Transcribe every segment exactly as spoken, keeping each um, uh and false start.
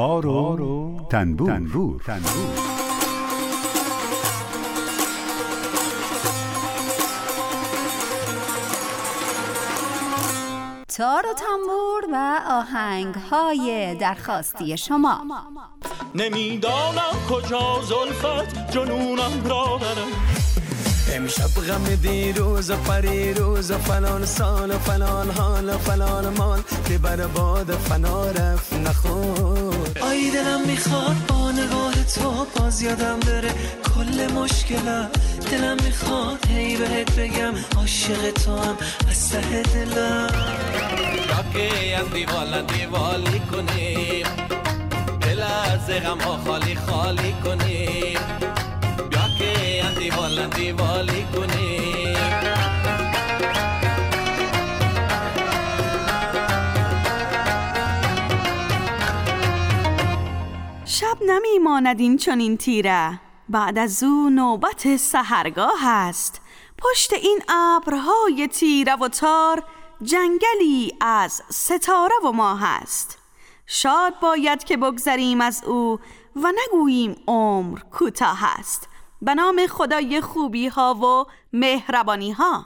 تار و تنبور, تنبور. تنبور. تار و تنبور و آهنگ‌های درخواستی شما. نمیدانم کجا زلفت جنونم را برم، امشب غم دیروز و پریروز و فلان سال و فلان حال و فلان مال که بر باد فنا رفت نخور. آی دلم میخواد با نگاه تو باز یادم بره کل مشکلم، دلم میخواد هی بهت بگم عاشق تو هم از ته دلم. راکه از دیوالن دیوالی کنیم، دل از غم ها خالی خالی کنیم، بیا که از دیوالن دیوالی کنیم. شب نمیماند این چنین تیره، بعد از او نوبت سحرگاه است. پشت این ابرهای تیره و تار جنگلی از ستاره و ماه است. شاد باید که بگذریم از او و نگوییم عمر کوتاه است. به نام خدای خوبی ها و مهربانی ها.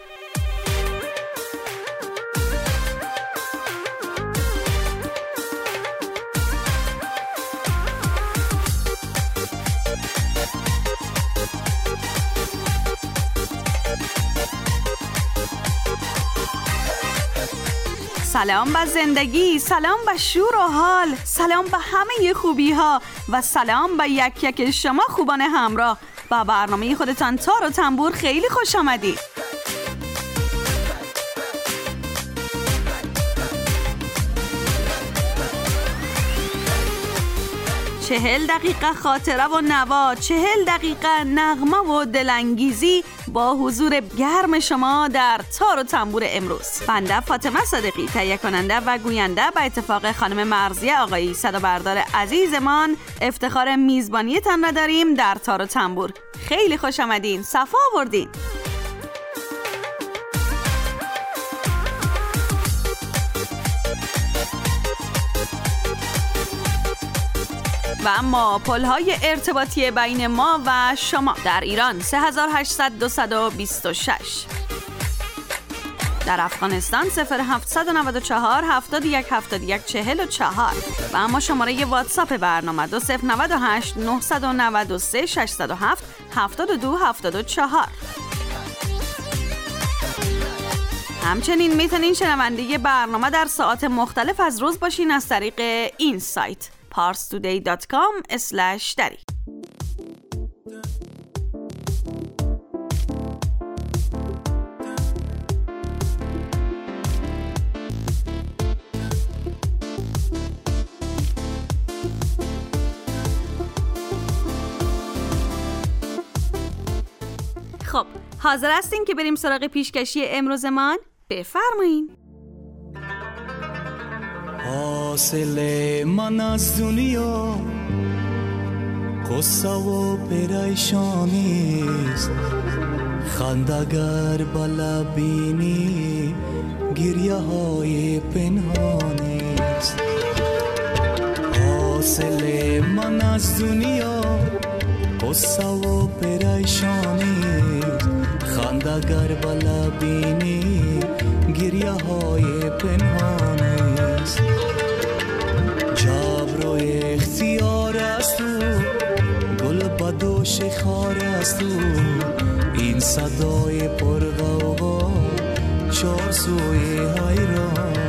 سلام به زندگی، سلام به شور و حال، سلام به همه خوبی ها و سلام به یک یک شما خوبان همراه. با برنامه خودتان تار و تنبور خیلی خوش آمدید. چهل دقیقه خاطره و نوا، چهل دقیقه نغمه و دلانگیزی با حضور گرم شما در تار و تنبور امروز. بنده فاطمه صادقی تهیه کننده و گوینده به اتفاق خانم مرضیه آقایی صدا بردار عزیزمان افتخار میزبانی تان را داریم در تار و تنبور. خیلی خوش آمدین، صفا آوردین. و اما پل‌های ارتباطی بین ما و شما در ایران سه هزار و هشتصد و بیست و شش، در افغانستان صفر هفتصد و نود و چهار هفتاد و یک هفتاد و یک چهل و چهار و اما شماره واتساپ برنامه دو صفر نود و هشت نهصد و نود و سه ششصد و هفت هفتاد و دو هفتاد و چهار. همچنین میتونین شنونده برنامه در ساعات مختلف از روز باشین از طریق این سایت پارس تودی دات کام اسلش دری. خب حاضر هستین که بریم سراغ پیشکشی امروزمان؟ بفرمایین. حاصل من از دنیا قصه و پریشانیست، خندگر بلا بینی گریه های پنهانیست. حاصل من از دنیا قصه و پریشانیست، خندگر بلا بینی گریه های پنهانیست. جبر و اختیار است تو، گل بدوش خار است تو، این صدای پرغوغا چار سوی حیرانی.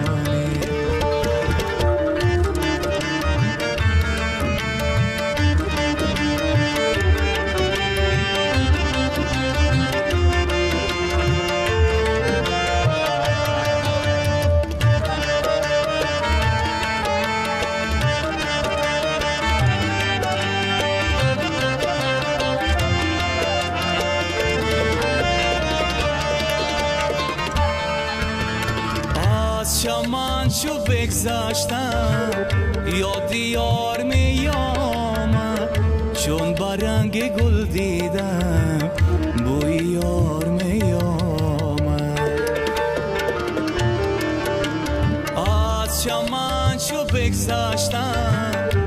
چمان شو بگذاشتم یاد یار می آمد، چون برنگ گل دیدم بوی یار می آمد. از چمان شو بگذاشتم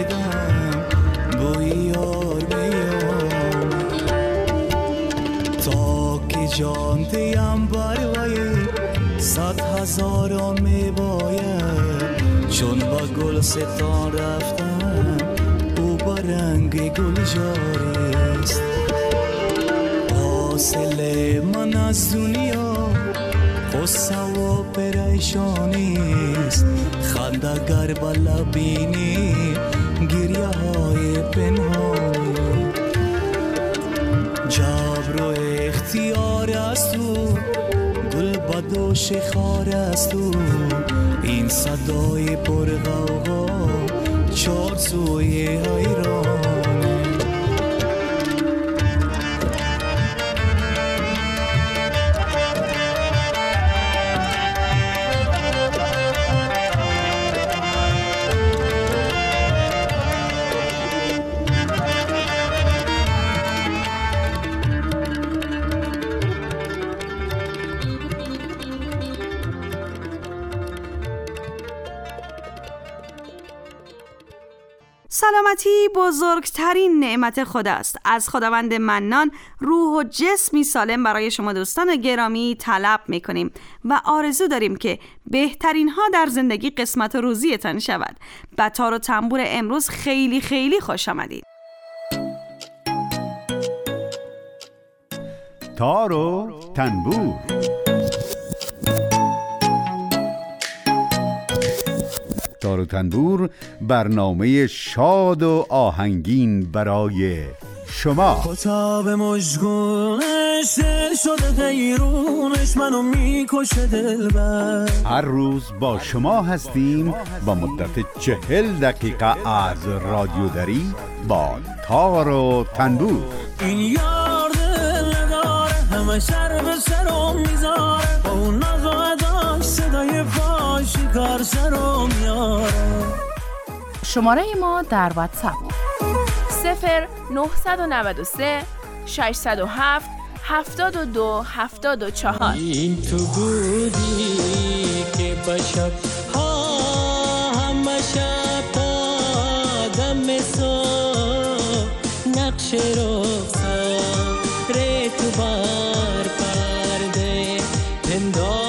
دیدم بوی یار بیام تا که جان دیم بروی صد هزاران می باید چون با گل ستان رفتم او با رنگ گل جاریست حاصل من از دنیا قصه و پریشانیست خنده گر بالا بینی گریه های پنهانی جبر و اختیار است تو گل بد و شخار است تو این صدای پرغوغا چار سوی حیران سلامتی بزرگترین نعمت خداست. از خداوند منان روح و جسمی سالم برای شما دوستان گرامی طلب میکنیم و آرزو داریم که بهترین ها در زندگی قسمت و روزیتان شود. به تار و تنبور امروز خیلی خیلی خوش آمدید. تار و تنبور. تار و تنبور برنامه شاد و آهنگین برای شما. کتاب مشگونش دل شده غیرونش منو میکشه دلبر. هر روز با شما هستیم با مدت چهل دقیقه از رادیو دری با تار و تنبور. این یار دل نداره همه شر به سرم میذاره با اون ناز و اداش صدای پاشی کار سرم میاره. شماره ما در واتساپ صفر نه نه سه شش صفر هفت هفتاد و دو هفتاد و چهار. این تو بودی که بشب ها همه شب آدم صبح نقش رخصار ره تو بار پرده پندارم.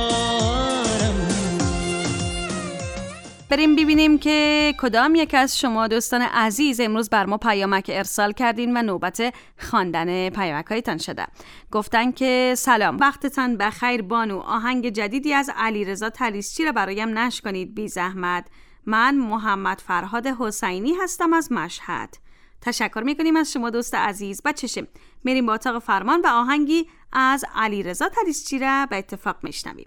بریم ببینیم که کدام یک از شما دوستان عزیز امروز بر ما پیامک ارسال کردین و نوبت خواندن پیامک‌هایتان شده. گفتن که سلام، وقتتان بخیر بانو، آهنگ جدیدی از علیرضا طلیسچی را برایم نشر کنید بی زحمت. من محمد فرهاد حسینی هستم از مشهد. تشکر میکنیم از شما دوست عزیز. با چشم میریم با اتاق فرمان و آهنگی از علیرضا طلیسچی را به اتفاق میشنویم.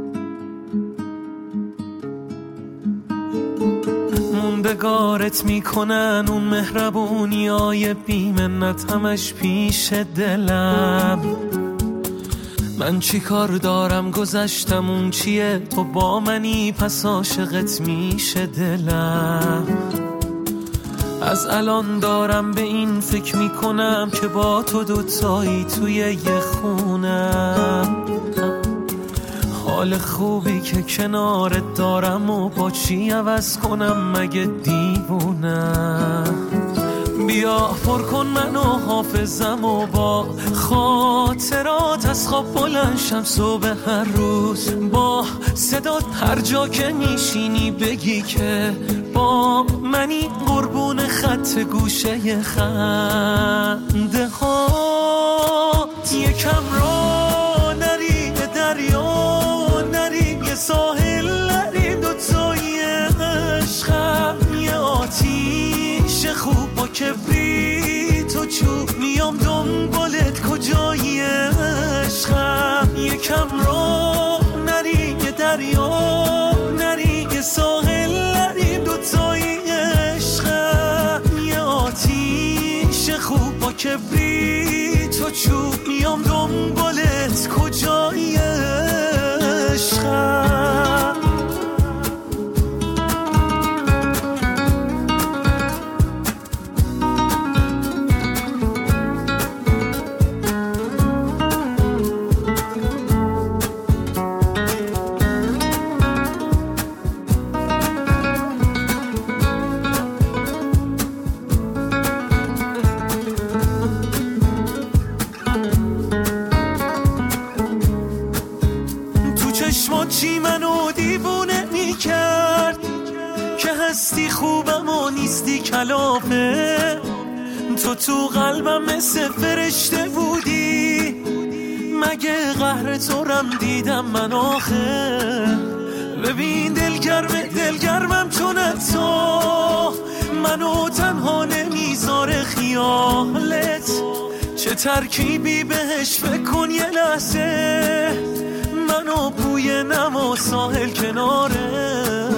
موندگارت میکنن اون مهربونیای بی‌منت همش پیش دلم. من چی کار دارم گذشتم اون چیه تو با منی پس عاشقت میشه دلم. از الان دارم به این فکر میکنم که با تو دوتایی توی یه خونم. حال خوبی که کنارت دارم و با چی عوض کنم مگه دیوونم. بیا پر کن منو حافظم و با خاطرات از خواب بلند شم صبح هر روز با صدات هر جا که میشینی بگی که با منی قربون خط گوشه خنده هات. یکم را نری به دریا نری یه ساحل نری دوتایی عشقم یه آتیش خوب با کبریت و چوب میام دنبالت کجایی عشقم. یکم را نری یه دریا نری یه ساحل نری دوتایی عشقم یه آتیش خوب با کبریت و چوب میام دنبالت کجایی عشقم. کلافه، تو تو قلبم مثل فرشته بودی، مگه قهر تو رم دیدم من آخه. ببین دلگرم دلگرمم چون تو، منو تنها نمیذاره خیالت، چه ترکیبی بهش فکر کن یه لحظه، منو بوی نما ساحل کناره.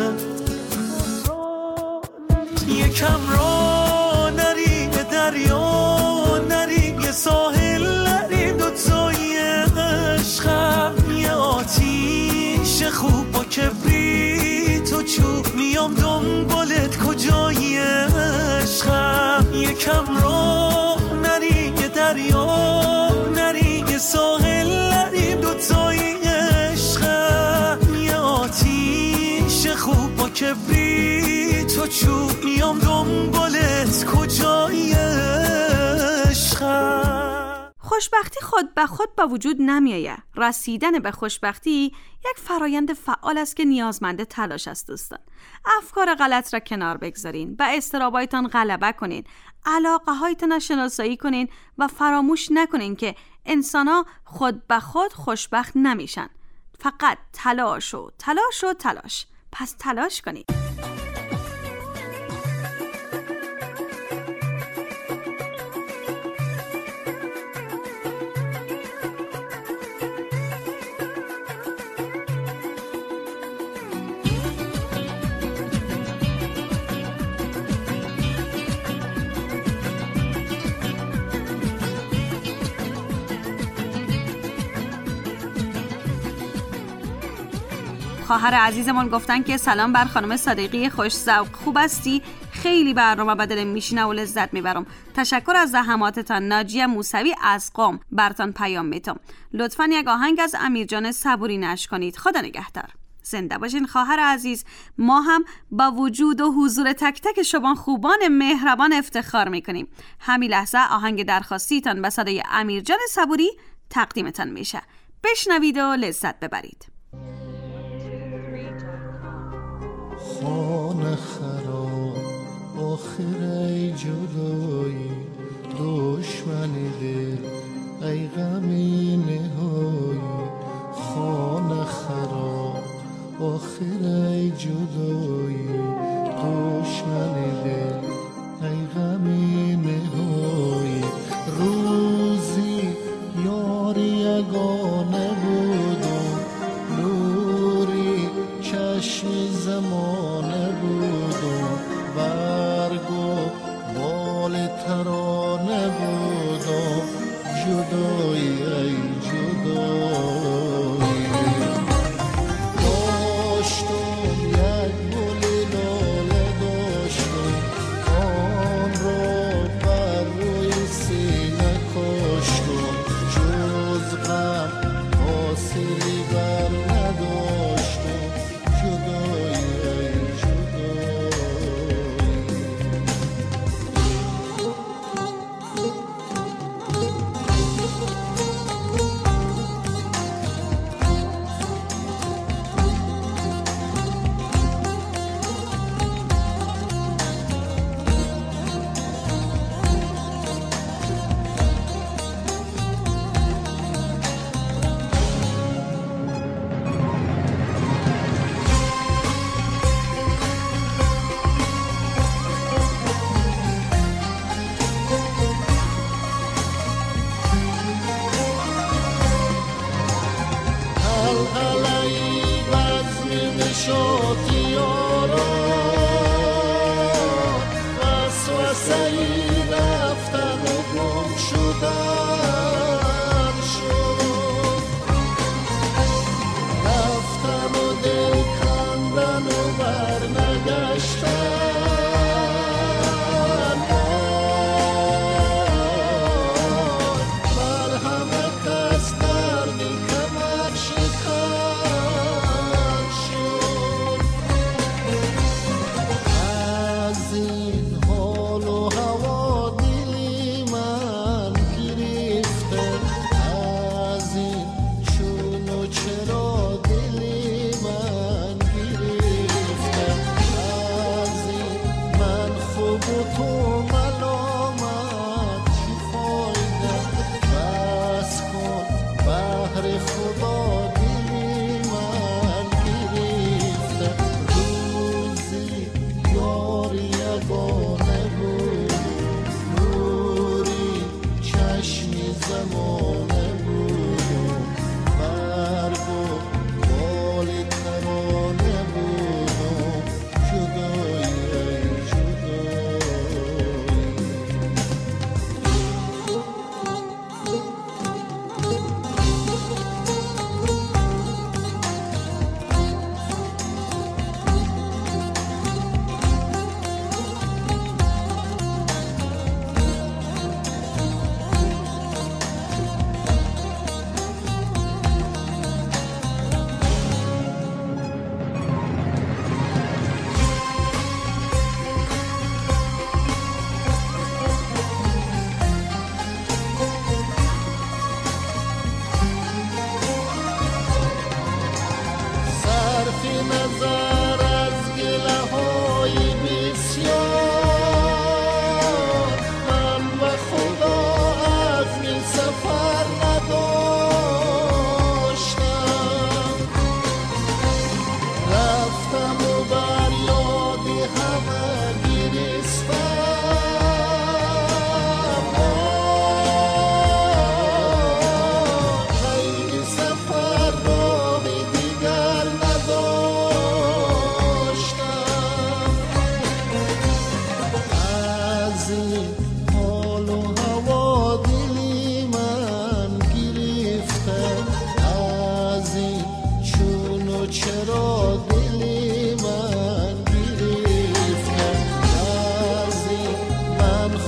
یکم را نری دریا نری، یه ساحل نریم دوتایی عشقم، یه آتیش خوب با کبریت و چوب، میام دنبالت کجایی عشقم. یکم را نری یه دریا نری، یه ساحل نریم دوتایی عشقم، یه آتیش خوب با کبریت و چوب، میام دنبالت کجایی عشقم. خوشبختی خود به خود با وجود نمیآید. رسیدن به خوشبختی یک فرایند فعال است که نیازمند تلاش است دوستان. افکار غلط را کنار بگذارین، به اضطرابایتان غلبه کنین، علاقه هایتان را شناسایی کنین و فراموش نکنین که انسان‌ها خود به خود خوشبخت نمیشن. فقط تلاش و تلاش و تلاش. پس تلاش کنین. خواهر عزیزمون گفتن که سلام بر خانم صادقی خوش ذوق، خوب هستی؟ خیلی برنامه به دلم میشینه و لذت میبرم. تشکر از زحماتتان. ناجیه موسوی از قم براتون پیام میتم. لطفاً یک آهنگ از امیرجان صبوری نشر کنید. خدا نگهدار. زنده باشین خواهر عزیز. ما هم با وجود و حضور تک تک شما خوبان مهربان افتخار میکنیم. همین لحظه آهنگ درخواستیتان به صدای امیرجان صبوری تقدیمتان میشه. بشنوید و لذت ببرید. خانه خراب آخر ای جدایی، دشمن دل ای غمی نهایی. خانه خراب آخر ای جدایی، دشمن دل ای غمی نهایی. روزی یاری یگانه بودم، نوری چشم زمانه بودم، برگو بال ترانه بودم. جدایی ای جدایی، داشتم یک گل لاله داشتم، آن را بر روی سینه کاشتم. جز غم حاصلی بر نداشتم. جدایی ای جدایی.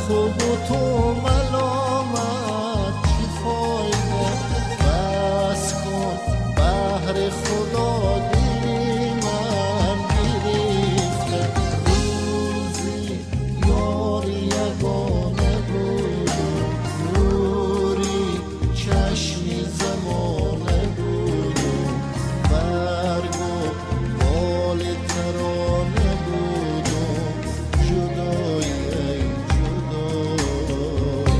خوب و تو ملامت چی فایده بس کن بهر خدا دلی من گرفته روزی یار یگانه بود نوری چشمی زمانه بود برگ و بال ترانه بود جدایی ای جدایی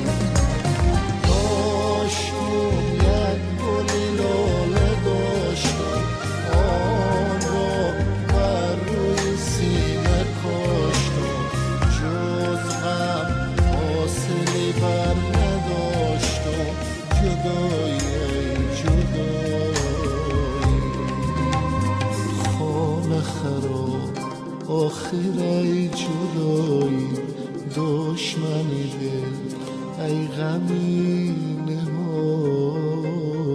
داشتم یک گل لاله داشتم آن را بر روی سینه کاشتم جز غم حاصلی بر نداشتم جدایی ای جدایی خانه خراب آخر ای جدایی دشمنی دل ای غمی نهایی.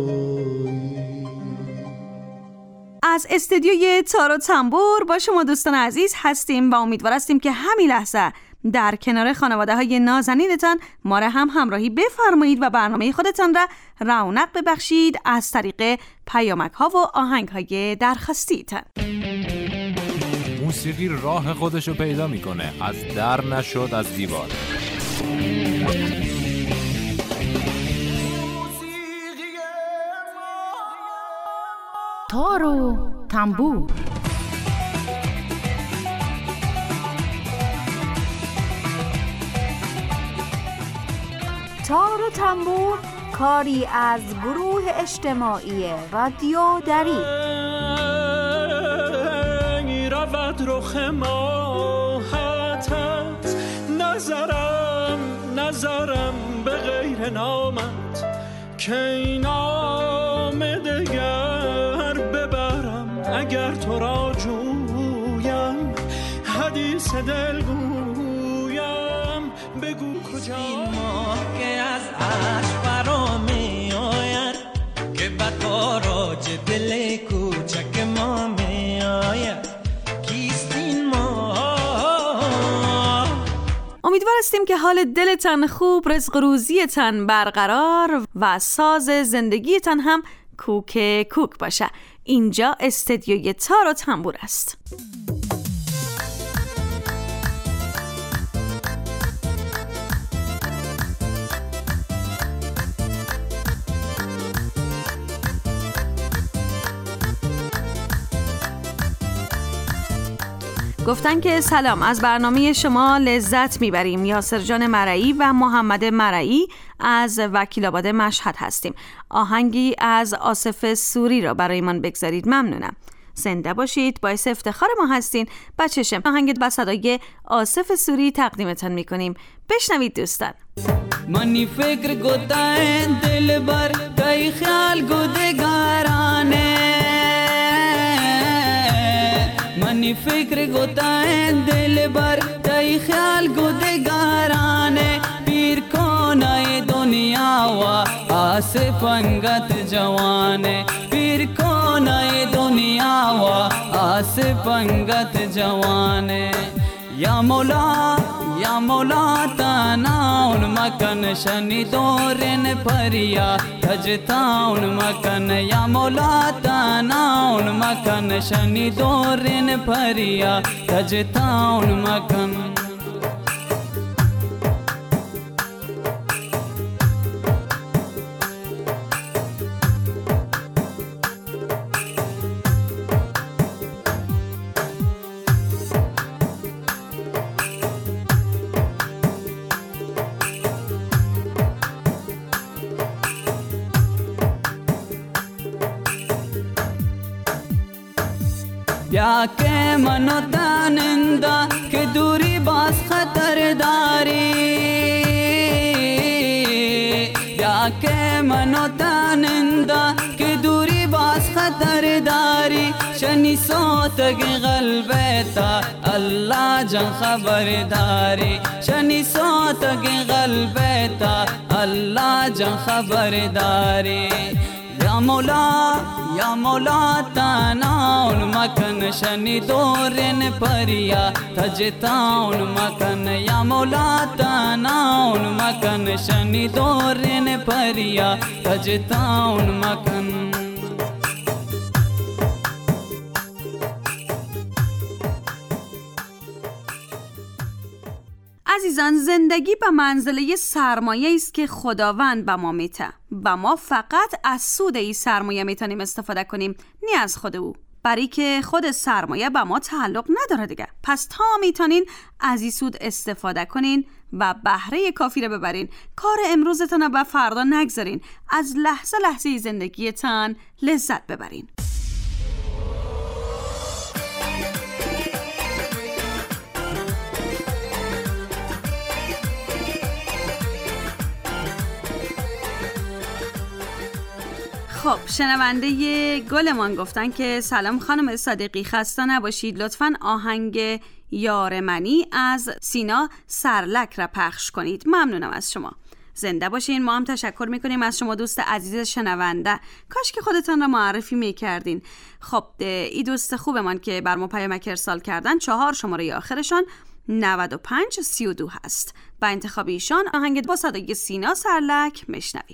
از استدیوی تار و تنبور با شما دوستان عزیز هستیم و امیدوار هستیم که همین لحظه در کنار خانواده های نازنینتان ما را هم همراهی بفرمایید و برنامه خودتان را رونق ببخشید از طریق پیامک ها و آهنگ های درخواستیتان. موسیقی راه خودشو پیدا میکنه، از در نشد از دیوار. تار و تنبور. تار و تنبور کاری از گروه اجتماعی رادیو دری. رود رخ ماهتت نظرم نظرم به غیر نامت که این نام دگر ببرم اگر تو را جویم حدیث دل گویم بگو کجا این ماه که از عشق برا می آید که به تاراج دل کوچک ما می آید. امیدوار هستیم که حال دلتان خوب، رزق و روزیتان برقرار و ساز زندگیتان هم کوک کوک باشه. اینجا استدیوی تار و تنبور است. گفتن که سلام، از برنامه شما لذت میبریم. یاسر جان مرعی و محمد مرعی از وکیل‌آباد مشهد هستیم. آهنگی از آصف سوری را برای من بگذارید، ممنونم. زنده باشید، باعث افتخار ما هستین. بچشم آهنگت با صدای آصف سوری تقدیمتان میکنیم. بشنوید دوستان. منی فکر گوتای دل بر کئی خیال گودگارانه منی فکر گوتای دل بر کئی خیال گودگارانه پیر کونای دنیا و آصف انگت جوانه پیر کونای دنیا و آصف انگت جوانه یا مولا یا مولا تاناون مکن شنی دورن پریا تجتاون مکن یا مولا تاناون مکن شنی دورن پریا تجتاون مکن یا که منو داننده که دوری باز خطرداری یا که منو داننده که دوری باز خطرداری شنی صوتگ قلبتا الله جان خبرداری شنی صوتگ قلبتا الله جان خبرداری یا مولا یا مولا تناون مکن شنی دورن پریا تجتاون مکن یا مولا تناون مکن شنی دورن پریا تجتاون مکن. عزیزان، زندگی به منزله سرمایه است که خداوند به ما میته و ما فقط از سود این سرمایه میتونیم استفاده کنیم، نه از خود او، برای که خود سرمایه به ما تعلق نداره دیگه. پس تا میتونین از این سود استفاده کنین و بهره کافی رو ببرین. کار امروزتون رو به فردا نگذارین، از لحظه لحظه زندگیتان لذت ببرین. خب شنونده گلمان گفتن که سلام خانم صادقی، خسته نباشید، لطفاً آهنگ یار منی از سینا سرلک را پخش کنید. ممنونم از شما، زنده باشین. ما هم تشکر میکنیم از شما دوست عزیز شنونده، کاش که خودتان را معرفی میکردین. خب این دوست خوبمان که بر ما پیامک ارسال کردن، چهار شماره آخرشان نود و پنج سی و دو هست. با انتخاب ایشان آهنگ با صدای سینا سرلک میشنویم.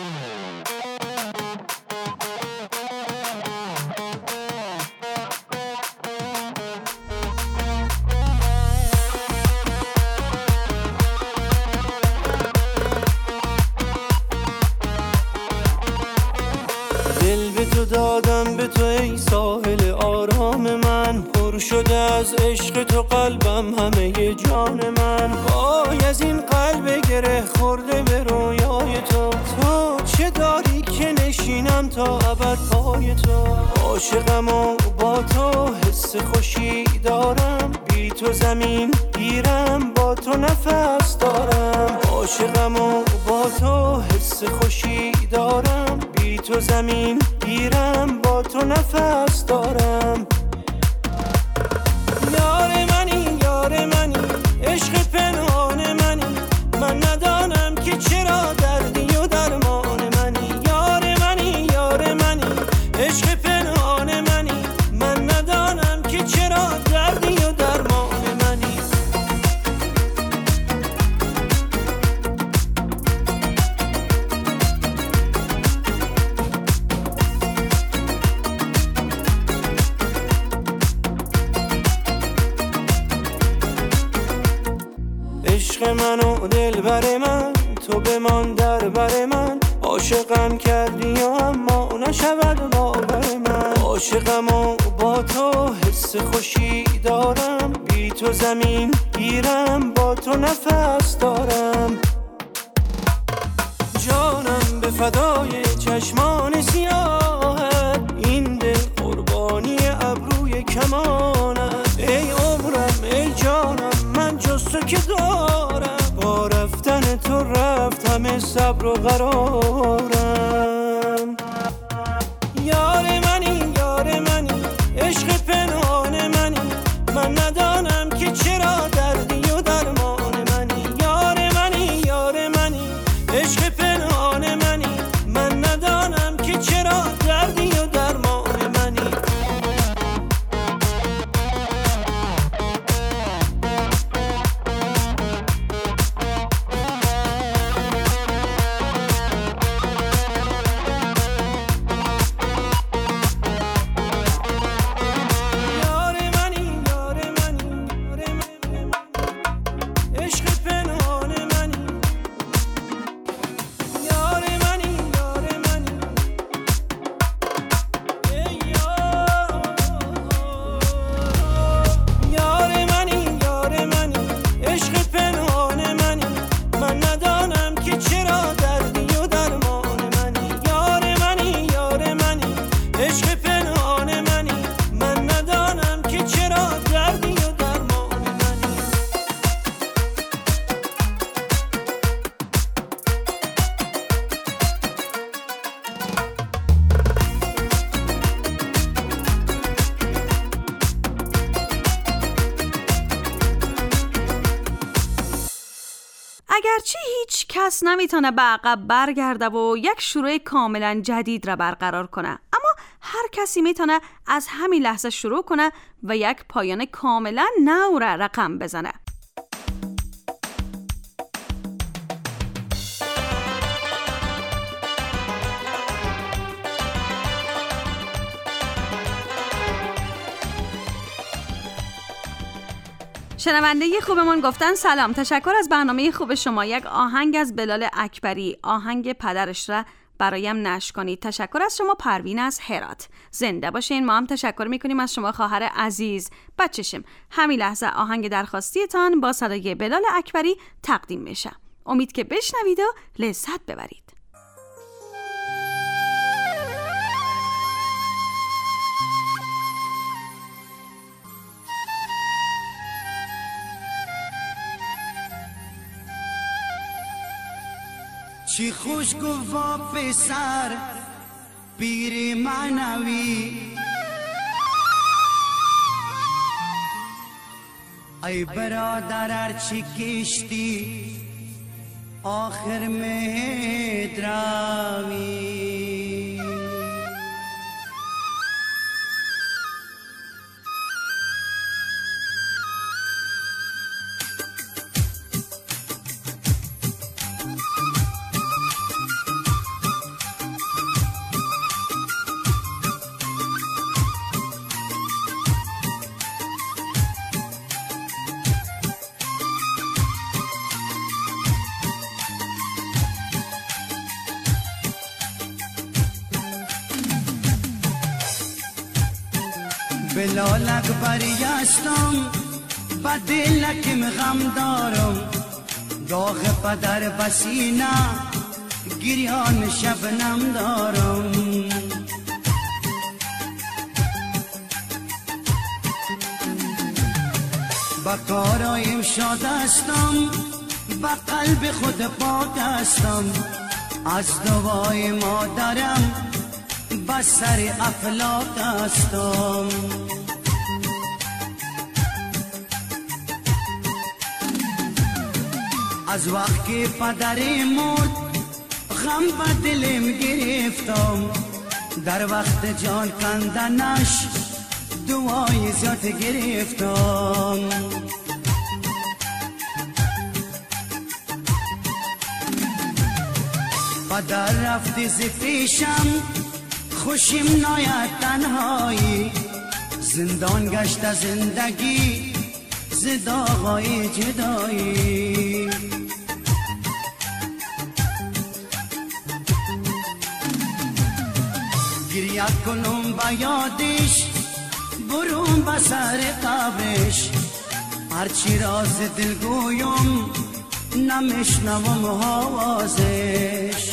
دادم به تو ای ساحل آرام من، پر شده از عشق تو قلبم همه جان من. وای از این قلب گره خورده به رویای تو، تو چه داری که نشینم تا ابد پای تو. عاشقم و با تو حس خوشی دارم، بی تو زمین گیرم با تو نفس دارم. عاشقم و با تو حس خوشی دارم، بی تو زمین گیرم با تو نفس دارم. یار منی یار منی عشق پنهان منی، من ندانم که چرا دردی و درمان منی. یار منی یار منی عشق پنهان منی، من ندانم که چرا دردی و درمان منی. عشق من و دل بر من، تو بمان در بر من. عاشقم کردی و اما نشود باور من. عاشقم و با تو حس خوشی دارم، بی تو زمین گیرم با تو نفس دارم. جانم به فدای چشمان سیاهت، این دل قربانی ابروی کمانت. ای عمرم ای جانم من جز تو که دارم، با رفتن تو رفت همه صبر و قرارم. یار منی یار منی عشق پنهان منی، من ندانم که چرا دردی و درمان منی. یار منی یار منی عشق پنهان منی، من ندانم که چرا دردی و درمان منی. اگرچه هیچ کس نمیتونه به عقب برگرده و یک شروع کاملا جدید را برقرار کنه، اما هر کسی میتونه از همین لحظه شروع کنه و یک پایان کاملا نو را رقم بزنه. شنونده خوبمون گفتن سلام، تشکر از برنامه خوب شما. یک آهنگ از بلال اکبری، آهنگ پدرش را برایم نشر کنید. تشکر از شما پروین از هرات. زنده باشین. ما هم تشکر میکنیم از شما خواهر عزیز. بچشم همین لحظه آهنگ درخواستیتان با صدای بلال اکبری تقدیم میشه. امید که بشنوید و لذت ببرید. چی خوش گفت پسر پیر معنوی، ای برادر ارچی کشتی آخر مهدراوی. بلال اکبری هستم، با دلکم غم دارم، داغ پدر بسینه گریان شبنم دارم. با کارایم شاد هستم، با قلب خود پاک هستم، از دوای مادرم با سر افلاک هستم. از وقت که پدر مرد غم به دلم گرفتم، در وقت جان کندنش دعای زیاد گرفتم. پدر رفت ز پیشم خوشیم ناید تنهایی، زندان گشت زندگی ز داغای جدایی. گریه کنم با یادش برون به سر قبرش، هرچی راز دل گویم نمیشنوم آوازش.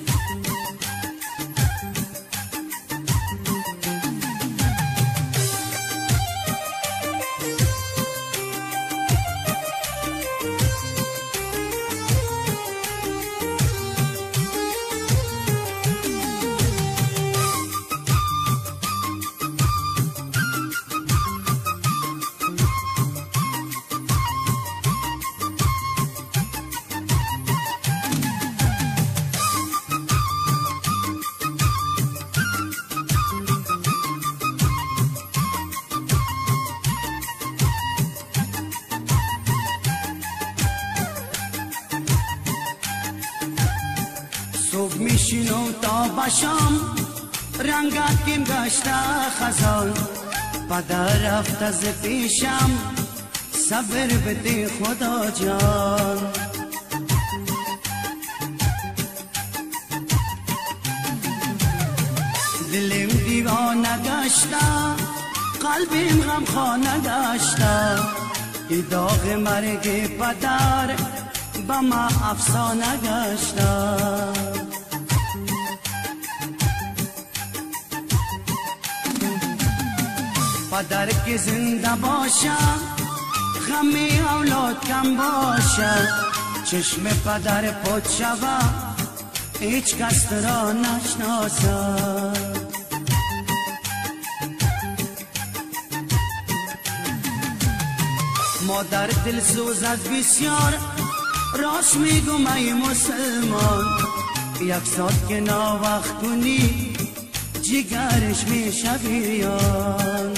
صبح میشینم تا باشم رنگاتیم گشته خزان، پدر رفت از پیشم صبر بده خدا جان. دلم دیوانه گشته قلبیم غم خانه گشته، ای داغ مرگ پدر با ما افسانه گشته. پدر که زنده باشه غم اولاد کم باشه، چشم پدر پد شوه هیچ کس را نشناسه. مادر دلسوز از بسیار راست میگم ای مسلمان، یک ساعت که ناوقت کنی جگرش میشه بیان.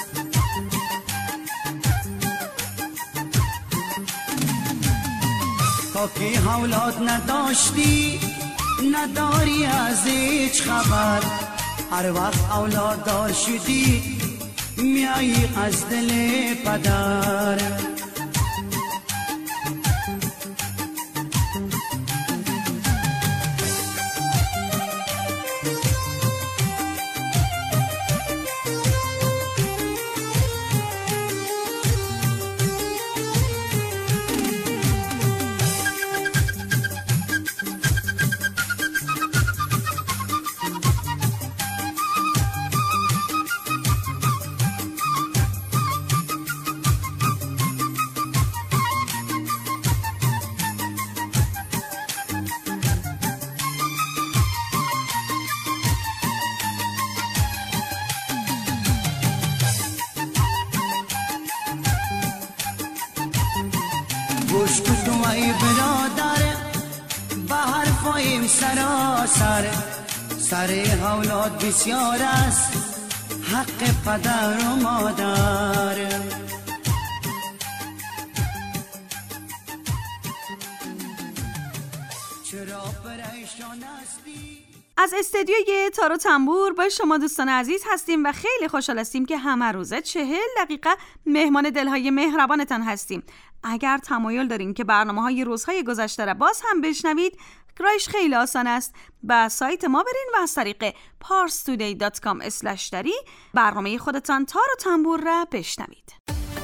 تا که اولاد نداشتی نداری از هیچ خبر، هر وقت اولاد دار شدی میایی از دل پدر. گوش کن ای برادر به حرفایم سراسر، سر اولاد بسیار است حق پدر و مادر. چرا پریشان هستی؟ از استدیوی تار و تنبور با شما دوستان عزیز هستیم و خیلی خوشحال هستیم که همه روزه چهل دقیقه مهمان دلهای مهربانتان هستیم. اگر تمایل دارین که برنامه‌های روزهای گذشته را باز هم بشنوید، راهش خیلی آسان است. به سایت ما برین و از طریق پارس تودی دات کام اسلش دری برنامه خودتان تار و تنبور را بشنوید.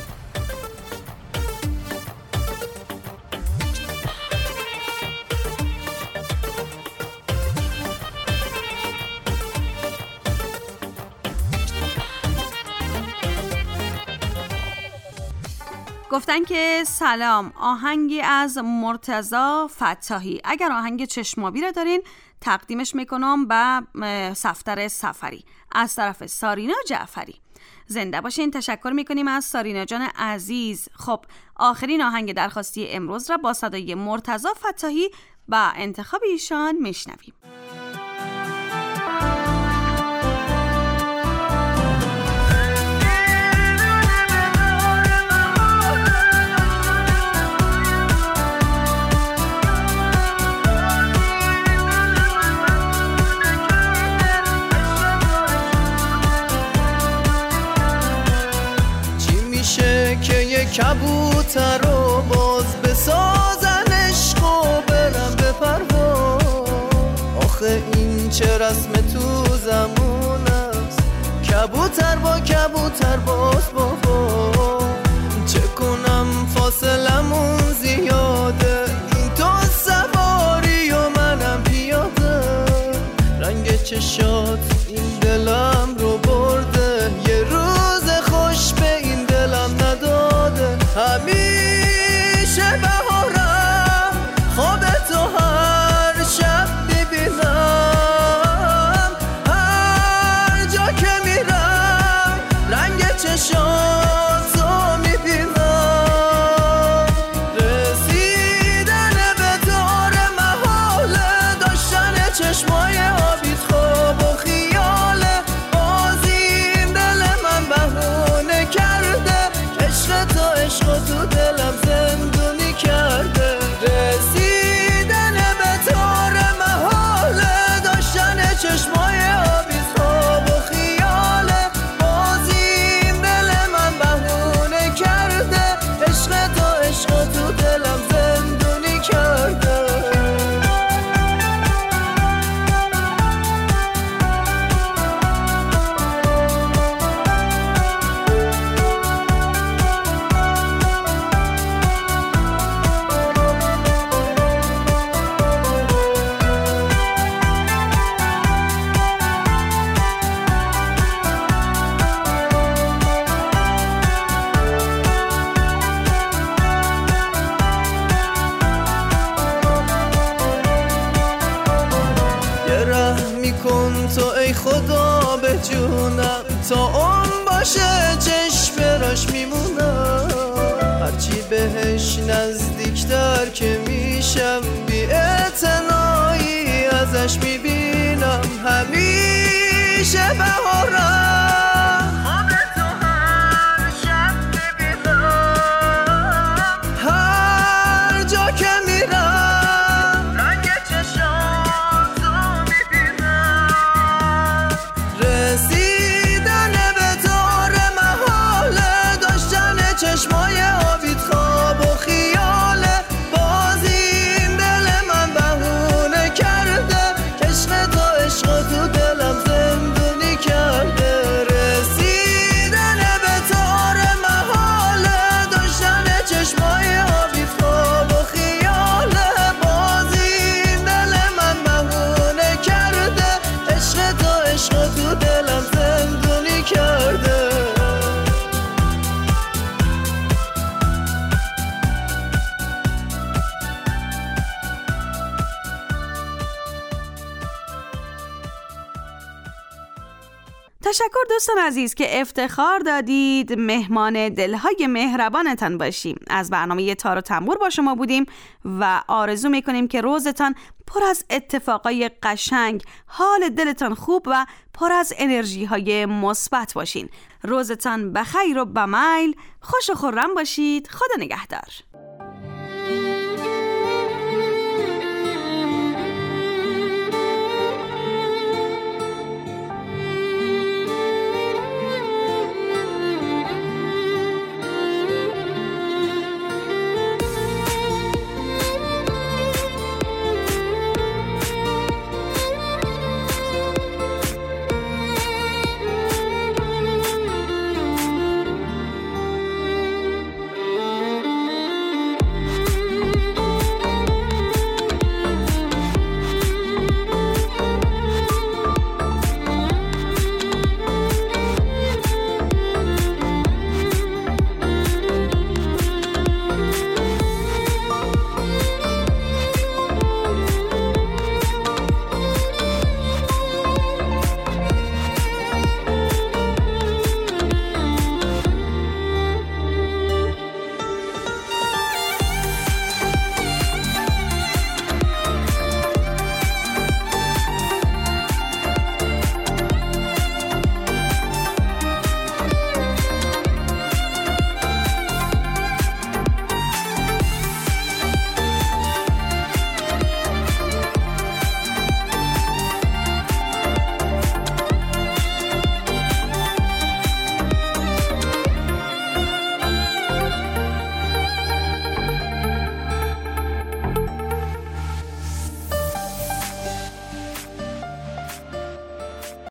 گفتن که سلام، آهنگی از مرتضی فتاحی. اگر آهنگ چشمابی را دارین تقدیمش میکنم به صفدر سفری از طرف سارینا جعفری. زنده باشین. تشکر میکنیم از سارینا جان عزیز. خب آخرین آهنگ درخواستی امروز را با صدای مرتضی فتاحی و انتخاب ایشان میشنویم. کبوتر رو باز بسازن عشق و برم به پرواز. آخه این چه رسم تو زمان است، کبوتر با کبوتر باز بابا. چه کنم فاصلمون زیاده، این تو سواری و منم پیاده. رنگ چشات این دلم رو برده، یه روز خوش به این دلم نداده. همیشه بهارم خوابتو هر شب میبینم، هر جا که میرم رنگ چشاتو میبینم. رسیدن به دار محاله، داشتن چشمای آبیت خواب و خیاله. بازیم دل من بهونه کرده، عشق تو عشق تو دلم زندونی کرده. رسیدن به طور محاله، داشتن چشمای آبی خواب و خیاله. بازیم دل من بهونه کرده، عشق تو عشق تو دلم زندونی کرده. تو ای خدا به جونم، تا اون باشه چشم براش میمونم. هرچی بهش نزدیکتر که می میشم بی اعتنایی ازش میبینم همیشه بهارم خواب تو هر شب میبینم هر جا که میرم رنگ چشاتو میبینم رسیدن به دار محاله داشتن چشمای آبیت خواب و خیاله بازیم دل من بهونه کرده عشق تو عشق تو دلم زندونی کرده رسیدن به دار محاله داشتن چشمای آبیت خواب و خیاله بازیم دل من بهونه کرده عشق تو عشق تو دلم زندونی کرده تشکر دوستان عزیز که افتخار دادید مهمان دلهای مهربانتان باشیم. از برنامه تار و تنبور با شما بودیم و آرزو میکنیم که روزتان پر از اتفاقای قشنگ، حال دلتان خوب و پر از انرژی های مثبت باشین. روزتان بخیر و بمیل، خوش و خرم باشید. خدا نگهدار.